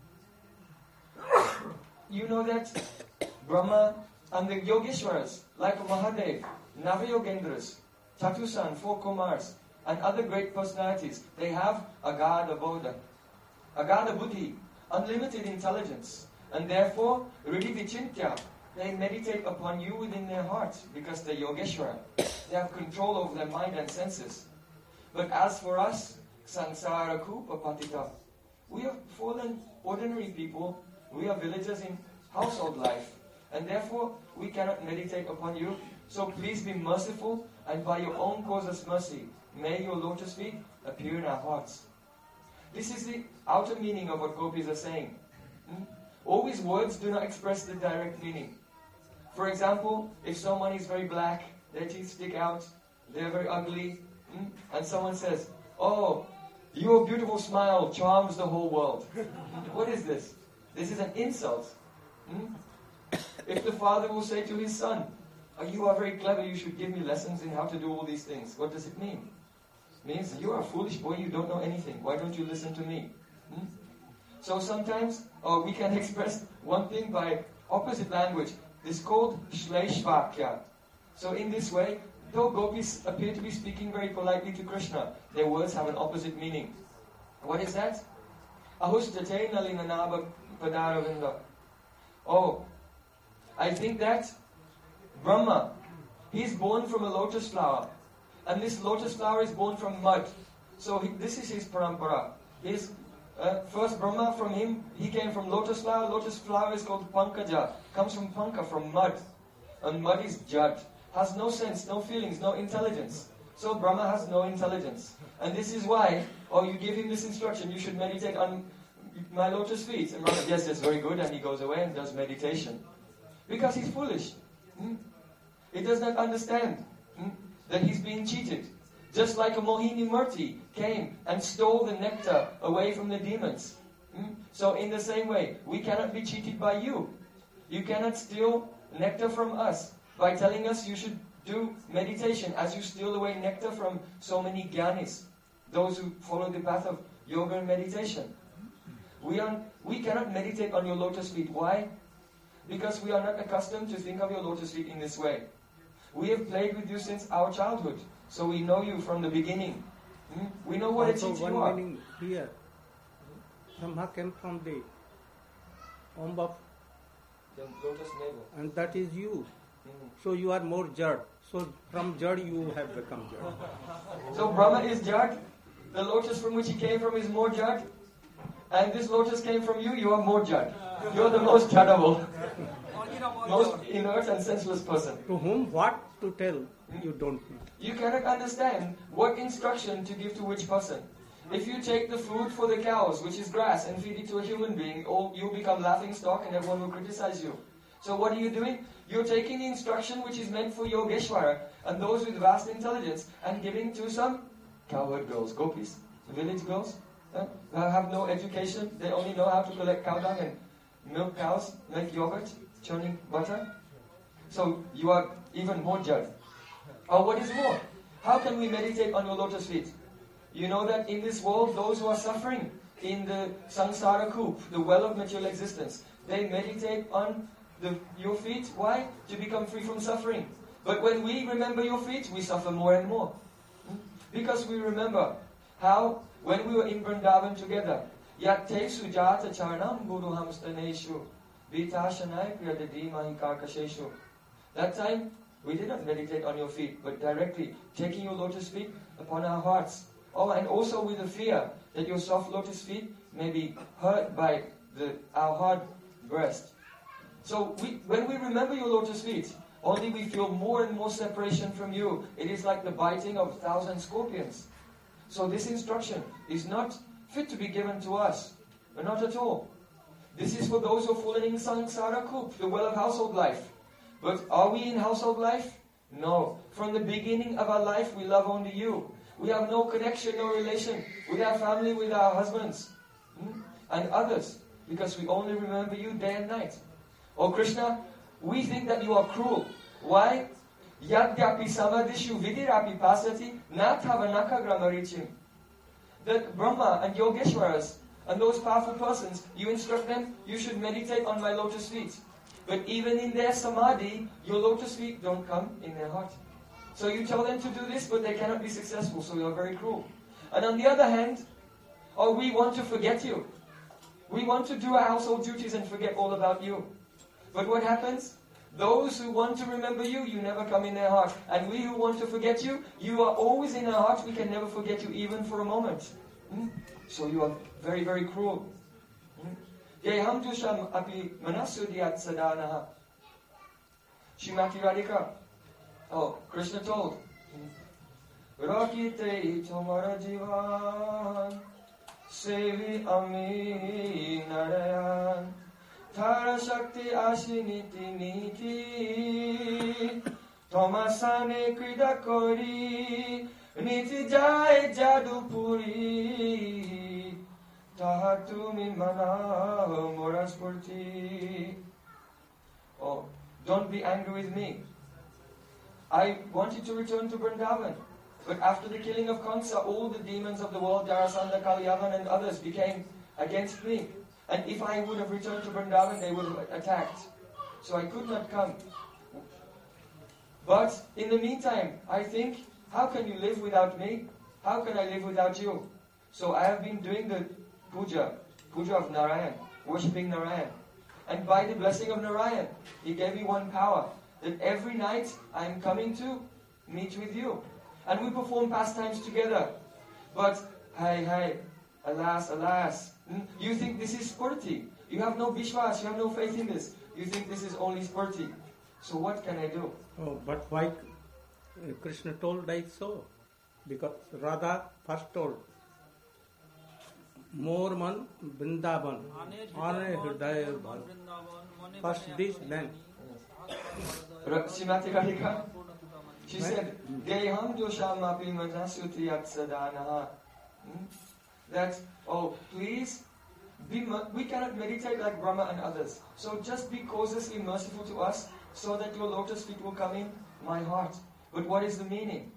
E: You know that Brahma and the Yogeshwaras, like Mahadev, Navayogendras, Chatusan, four Kumars, and other great personalities, they have Agada Bodha, Agada Buddhi, unlimited intelligence, and therefore, Riddhi Vichintya, they meditate upon you within their hearts, because they're Yogeshwara. They have control over their mind and senses. But as for us, Sansara Kupa Patita, we are fallen ordinary people, we are villagers in household life, and therefore we cannot meditate upon you. So please be merciful, and by your own causeless mercy, may your lotus feet appear in our hearts. This is the outer meaning of what gopis are saying. Hmm? Always words do not express the direct meaning. For example, if someone is very black, their teeth stick out, they're very ugly, hmm? and someone says, oh, your beautiful smile charms the whole world. What is this? This is an insult. Hmm? If the father will say to his son, oh, you are very clever, you should give me lessons in how to do all these things. What does it mean? It means you are a foolish boy, you don't know anything. Why don't you listen to me? Hmm? So sometimes oh, we can express one thing by opposite language. This is called Shleshvakya. So in this way, though gopis appear to be speaking very politely to Krishna, their words have an opposite meaning. What is that? Ahustate nalinanaba padaravinda. Oh, I think that Brahma, he's born from a lotus flower. And this lotus flower is born from mud. So he, this is his parampara. His uh, first Brahma, from him, he came from lotus flower. Lotus flower is called Pankaja. Comes from Panka, from mud. And mud is Jad. Has no sense, no feelings, no intelligence. So Brahma has no intelligence. And this is why, or you give him this instruction, you should meditate on my lotus feet. And Brahma, yes, that's very good. And he goes away and does meditation. Because he's foolish. Hmm? He does not understand hmm, that he's being cheated. Just like a Mohini Murti came and stole the nectar away from the demons. Hmm? So in the same way, we cannot be cheated by you. You cannot steal nectar from us by telling us you should do meditation as you steal away nectar from so many jnanis, those who follow the path of yoga and meditation. We, are, we cannot meditate on your lotus feet. Why? Because we are not accustomed to think of your lotus feet in this way. We have played with you since our childhood, so we know you from the beginning. Hmm? We know what
A: also
E: a chichi
A: one
E: you are.
A: meaning here, Brahma came from the womb of,
E: The lotus navel.
A: and that is you. So you are more Jad. So from Jad you have become Jad.
E: So Brahma is Jad. The lotus from which he came from is more Jad. And this lotus came from you, you are more Jad. You are the most Jadable, most inert and senseless person.
A: To whom what to tell, you don't know.
E: You cannot understand what instruction to give to which person. If you take the food for the cows, which is grass, and feed it to a human being, oh, you become laughing stock and everyone will criticize you. So what are you doing? You're taking the instruction which is meant for Yogeshwara and those with vast intelligence and giving to some cowherd girls, gopis, village girls, uh, who have no education. They only know how to collect cow dung and milk cows, make yogurt, churning butter. So you are even more Jad. Or what is more? How can we meditate on your lotus feet? You know that in this world, those who are suffering in the samsara coop, the well of material existence, they meditate on the, your feet. Why? To become free from suffering. But when we remember your feet, we suffer more and more. Because we remember how, when we were in Vrindavan together, yatte sujata charnam guru hamstaneshu vitashanai priyadadi mahikarkasheshu. That time, we did not meditate on your feet, but directly taking your lotus feet upon our hearts. Oh, and also with the fear that your soft lotus feet may be hurt by the, our hard breast. So we, when we remember your lotus feet, only we feel more and more separation from you. It is like the biting of a thousand scorpions. So this instruction is not fit to be given to us. Not at all. This is for those who are fallen in samsara coop, the well of household life. But are we in household life? No. From the beginning of our life, we love only you. We have no connection, no relation with our family, with our husbands, hmm? and others, because we only remember you day and night. Oh Krishna, we think that you are cruel. Why? Yadyapi samadishu vidirapi pasati nathavanaka gramarichim. That Brahma and Yogeshwaras and those powerful persons, you instruct them, you should meditate on my lotus feet. But even in their samadhi, your lotus feet don't come in their heart. So you tell them to do this, but they cannot be successful, so you are very cruel. And on the other hand, oh, we want to forget you. We want to do our household duties and forget all about you. But what happens? Those who want to remember you, you never come in their heart. And we who want to forget you, you are always in our heart. We can never forget you even for a moment. Hmm? So you are very, very cruel. Yeham tusham api manasudiyat sadanaha. Shrimati Radhika. Oh, Krishna told, Rakite tomara jivan, sevi ami narayan, thara shakti ashiniti niti, tomasane krida kori, niti jai jadupuri, tahatumi mana moraspurti. Oh, don't be angry with me. I wanted to return to Vrindavan. But after the killing of Kamsa, all the demons of the world, Jarasandha, Kalyavan and others became against me. And if I would have returned to Vrindavan, they would have attacked. So I could not come. But in the meantime, I think, how can you live without me? How can I live without you? So I have been doing the puja, puja of Narayan, worshipping Narayan. And by the blessing of Narayan, he gave me one power. That every night I am coming to meet with you. And we perform pastimes together. But, hey, hey, alas, alas, you think this is spurti. You have no vishwas, you have no faith in this. You think this is only spurti. So what can I do?
A: Oh, but why Krishna told like so? Because Radha first told, More man Vrindavan, Ane Hridaya Bhan. First this, then.
E: Shrimati Radhika, she said, Geham dosham api manasutiyat sadanaha. That, oh, please, be, we cannot meditate like Brahma and others. So just be causelessly merciful to us, so that your lotus feet will come in my heart. But what is the meaning?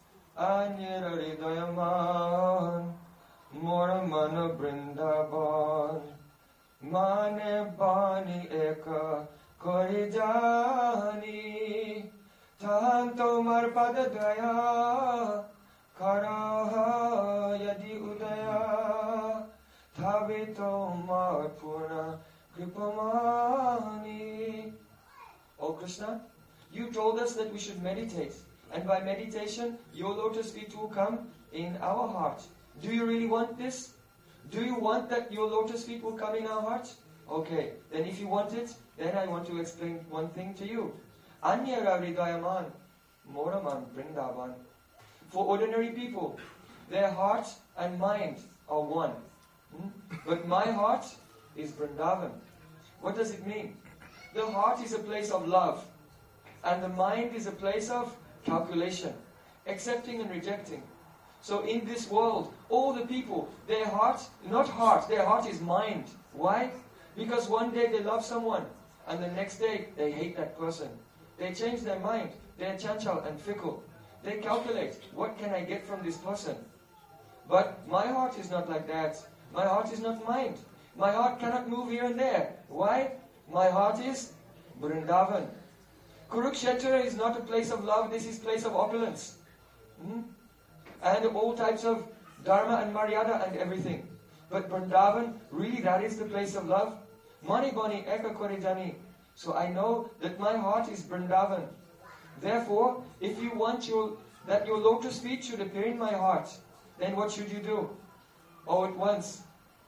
E: Anyararidayaman, moramana brindaban, mane bani eka, Kori jani, tahan tomar pada daya, karaha yadi udaya, thabi tomar purna kripamani. Oh Krishna, You told us that we should meditate. And by meditation, your lotus feet will come in our heart. Do you really want this? Do you want that your lotus feet will come in our heart? Okay, then if you want it, then I want to explain one thing to you. Anyara Hridayaman, Moraman Vrindavan. For ordinary people, their heart and mind are one. Hmm? But my heart is Vrindavan. What does it mean? The heart is a place of love, and the mind is a place of calculation, accepting and rejecting. So in this world, all the people, their heart, not heart, their heart is mind. Why? Because one day they love someone, and the next day they hate that person. They change their mind. They're chanchal and fickle. They calculate, what can I get from this person? But my heart is not like that. My heart is not mind. My heart cannot move here and there. Why? My heart is Vrindavan. Kurukshetra is not a place of love, this is place of opulence. Hmm? And all types of dharma and maryada and everything. But Vrindavan, really that is the place of love. Mani bani eka kore jani. So I know that my heart is Vrindavan. Therefore, if you want your, that your lotus feet should appear in my heart, then what should you do? All at once.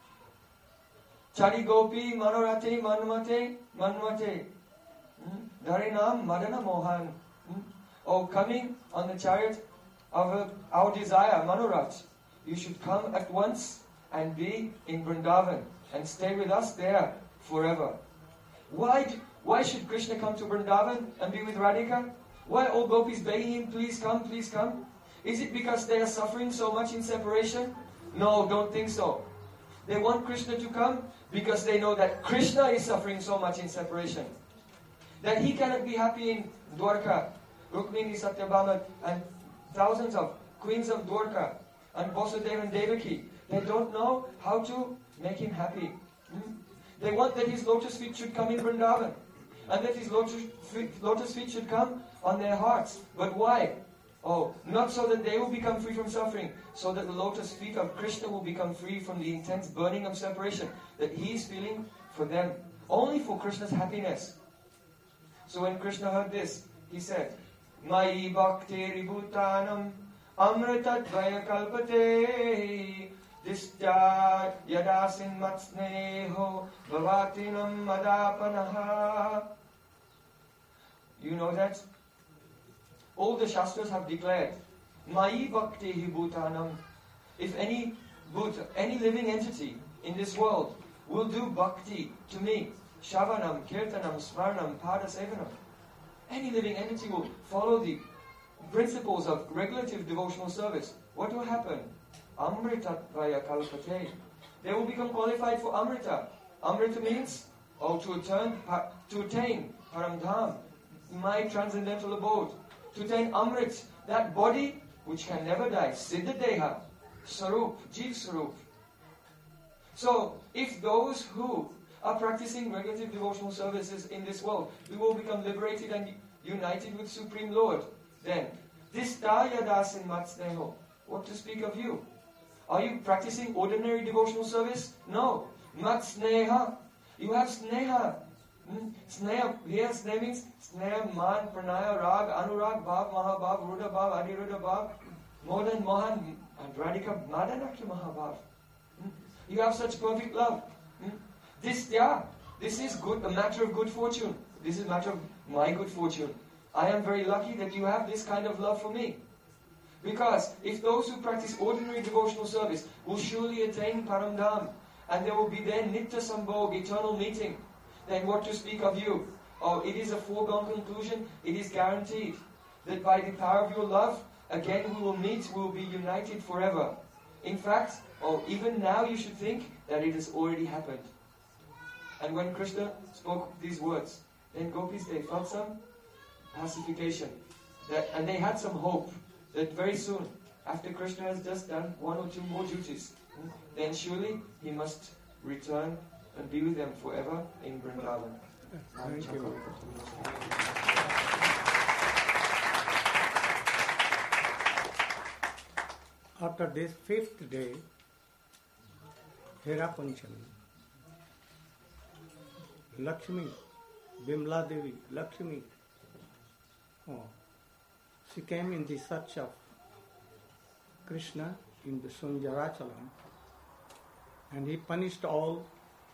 E: Chari gopi manorate manmate manmate. Dharinam madana mohan. Oh, coming on the chariot of our desire, Manorat, you should come at once and be in Vrindavan and stay with us there forever. Why, do, why should Krishna come to Vrindavan and be with Radhika? Why all gopis begging him, please come, please come? Is it because they are suffering so much in separation? No, don't think so. They want Krishna to come because they know that Krishna is suffering so much in separation. That he cannot be happy in Dwarka, Rukmini, Satyabhama, and thousands of queens of Dwarka, and Vasudeva and Devaki. They don't know how to make him happy. Hmm? They want that his lotus feet should come in Vrindavan, and that his lotus feet, lotus feet should come on their hearts. But why? Oh, not so that they will become free from suffering, so that the lotus feet of Krishna will become free from the intense burning of separation that he is feeling for them. Only for Krishna's happiness. So when Krishna heard this, he said, Mai bhakti ribhutanam amritat kalpate distya yadasin matsneho bhavatinam madapanaha. You know that? All the Shastras have declared, Mai bhakti bhutanam. If any Bhuta, any living entity in this world will do bhakti to me, Shavanam, Kirtanam, Smarnam, Padasevanam, any living entity will follow the principles of regulative devotional service, what will happen? Amritat vaya kalpate. They will become qualified for Amrita. Amrita means, oh, to attain, to attain Paramdham, my transcendental abode. To attain Amrit, that body which can never die, Siddha Deha, Sarup, Jeev Sarup. So, if those who are practicing regulative devotional services in this world, we will become liberated and united with Supreme Lord, then, this Daya Dasin Matsneho, what to speak of you? Are you practicing ordinary devotional service? No. Matsneha. You have Sneha. Hmm? Sneha, here Sneha means Sneha, Man, Pranaya, Rag, Anurag, Bhav, Mahabhav, Ruda Bhav, Aniruddha Bhav, Modan, Mohan, and Radhika, Madanakya Mahabhav. Hmm? You have such perfect love. Hmm? This, yeah, this is good, a matter of good fortune. This is a matter of my good fortune. I am very lucky that you have this kind of love for me. Because if those who practice ordinary devotional service will surely attain Paramdham, and there will be there Nitya Sambhog, eternal meeting, then what to speak of you? Oh, it is a foregone conclusion, it is guaranteed that by the power of your love, again we will meet, we will be united forever. In fact, oh, even now you should think that it has already happened. And when Krishna spoke these words, then gopis, they felt some pacification. That, and they had some hope that very soon, after Krishna has just done one or two more duties, then surely he must return and be with them forever in Vrindavan.
A: Thank you. After this fifth day, Hera Panchami, Lakshmi, Bimla Devi, Lakshmi, oh, she came in the search of Krishna in the Sunjarachalam, and he punished all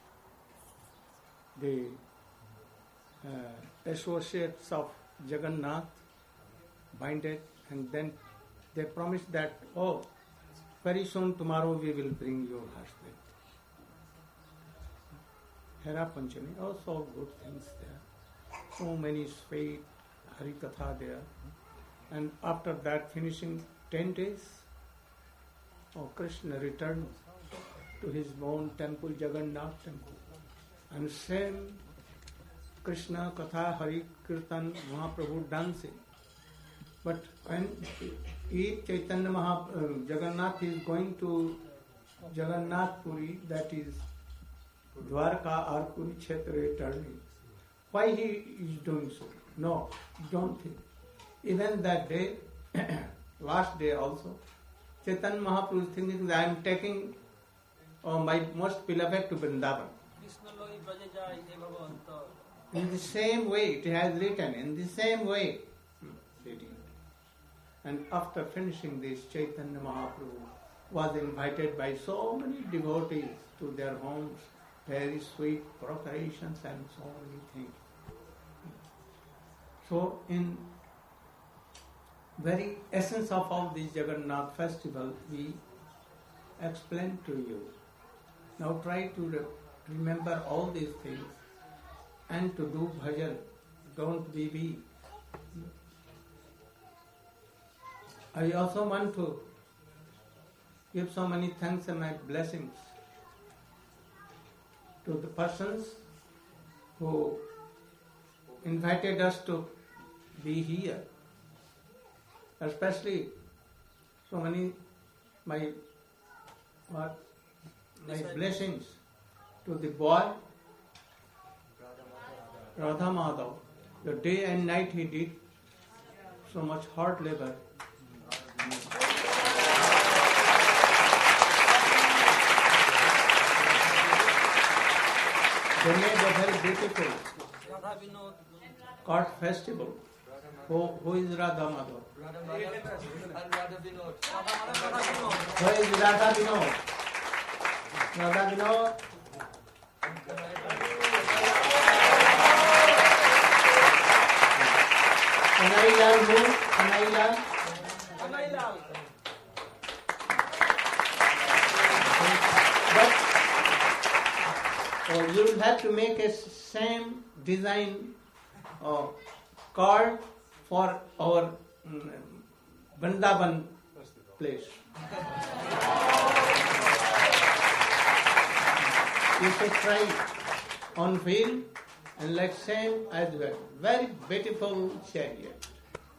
A: the uh, associates of Jagannath, binded, and then they promised that, oh, very soon tomorrow we will bring your husband. Hera Panchami, also good things there. So many sweet Harikatha there. And after that, finishing ten days, oh, Krishna returned to his own temple, Jagannath temple. And same Krishna Katha Hari Kirtan Mahaprabhu dancing. But when each Chaitanya Maha, uh, Jagannath is going to Jagannath Puri, that is Dwarka or Kurukshetra returning, why he is doing so? No, don't think. Even that day, last day also, Chaitanya Mahaprabhu is thinking that I am taking uh, my most beloved to Vrindavan. In the same way, it has written, in the same way. And after finishing this, Chaitanya Mahaprabhu was invited by so many devotees to their homes, very sweet preparations and so many things. So, in very essence of all this Jagannath festival, we explain to you. Now try to re- remember all these things and to do bhajan. Don't be weak. I also want to give so many thanks and my blessings to the persons who invited us to be here. Especially so many my what my blessings to the boy Radha Madhav. The day and night he did so much hard labor. They made a very beautiful court festival. Who, who is Radha Madhav? Who is Radha Vinod? Radha Vinod? Anailal who? Anailal? Anailal. But oh, you will have to make a same design uh, card for our um, Vrindavan place. You should try on wheel and like same as well. Very beautiful chariot.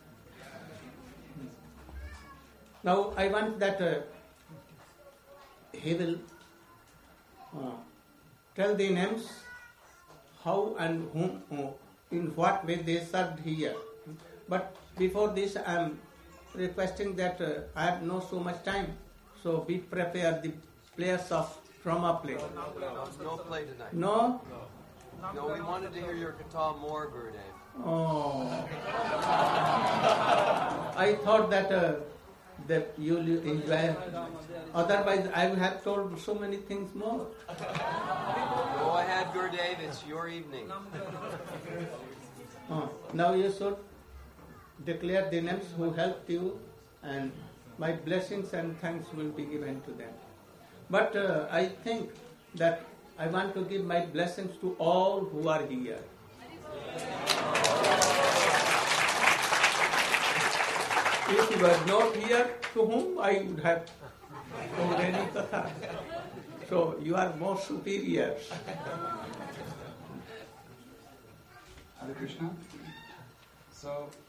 A: Now I want that uh, he will uh, tell the names how and whom, uh, in what way they served here. But before this, I am requesting that uh, I have not so much time, so we prepare the players of drama play.
D: No, no, no play tonight.
A: No?
D: No, no we wanted to hear your katha more, Gurudev.
A: Oh. I thought that uh, that you will enjoy. Otherwise, I would have told so many things more.
D: Go ahead, Gurudev. It's your evening.
A: Oh. Now you should declare the names who helped you, and my blessings and thanks will be given to them. But uh, I think that I want to give my blessings to all who are here. If you were not here, to whom I would have told any katha. So you are more superior.
F: Hare Krishna. So